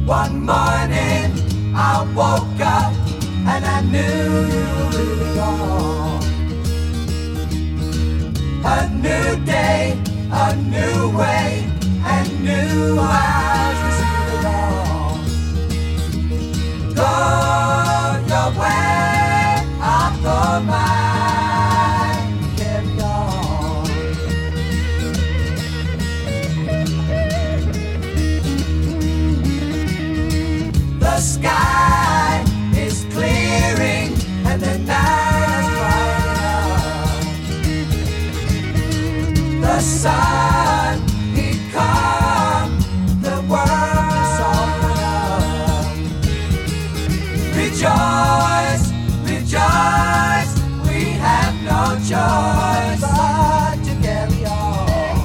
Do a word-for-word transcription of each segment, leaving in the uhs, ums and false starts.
One morning I woke up and I knew it all. A new day, a new way, and new eyes to see it all. Go your way, I'll go mine. Carry on. The sky is clearing and the night is bright. The sun, he come, the world is open up. Rejoice, rejoice, we have no choice but to carry on.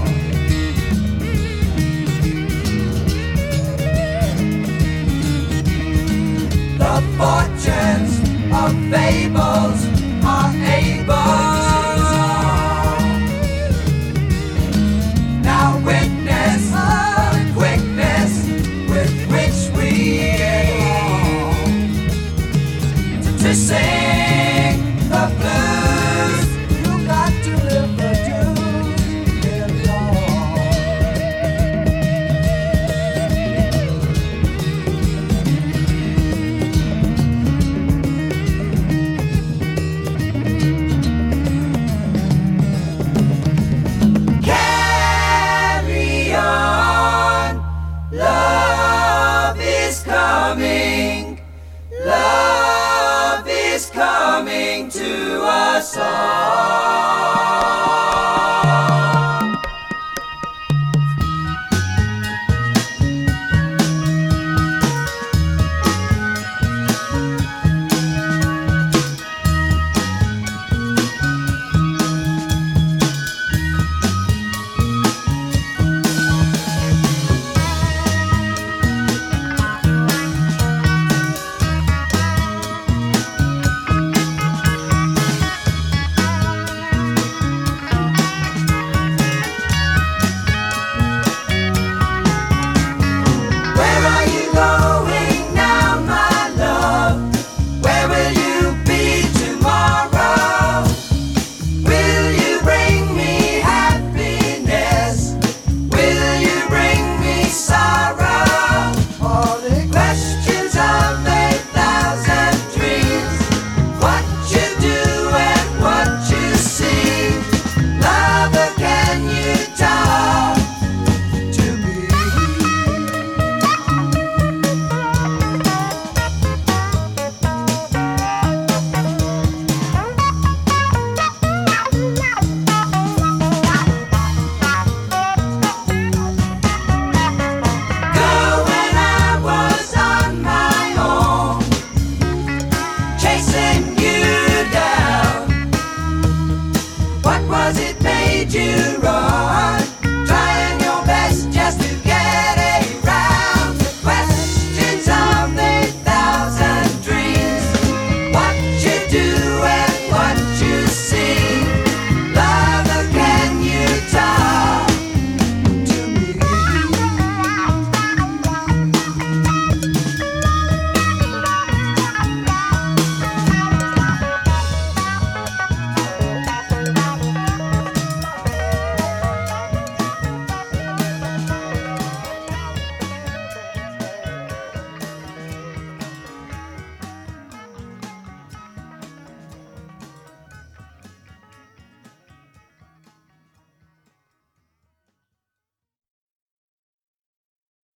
The fortunes of fables are able to solve. Now witness the quickness with which we evolve to, to sing the blues. You got to live the dues. Carry Carry on, love is coming, love is coming to us all.